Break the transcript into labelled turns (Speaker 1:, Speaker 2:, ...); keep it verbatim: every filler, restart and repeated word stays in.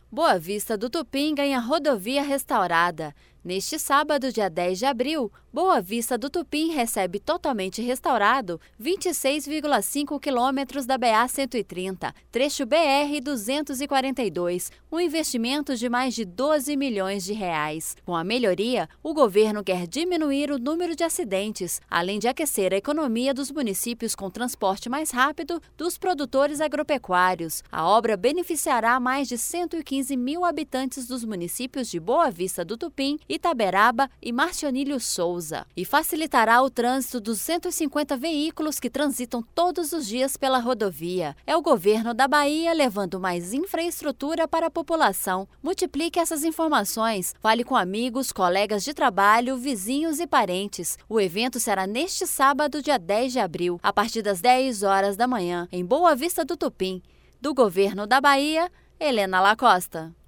Speaker 1: Boa Vista do Tupim ganha rodovia restaurada. Neste sábado, dia dez de abril, Boa Vista do Tupim recebe totalmente restaurado vinte e seis vírgula cinco quilômetros da B A cento e trinta, trecho B R duzentos e quarenta e dois, um investimento de mais de doze milhões de reais. Com a melhoria, o governo quer diminuir o número de acidentes, além de aquecer a economia dos municípios com transporte mais rápido dos produtores agropecuários. A obra beneficiará mais de cento e quinze mil habitantes dos municípios de Boa Vista do Tupim, Itaberaba e Marcionílio Souza, e facilitará o trânsito dos cento e cinquenta veículos que transitam todos os dias pela rodovia. É o governo da Bahia levando mais infraestrutura para a população. Multiplique essas informações, fale com amigos, colegas de trabalho, vizinhos e parentes. O evento será neste sábado, dia dez de abril, a partir das dez horas da manhã, em Boa Vista do Tupim. Do governo da Bahia, Helena Lacosta.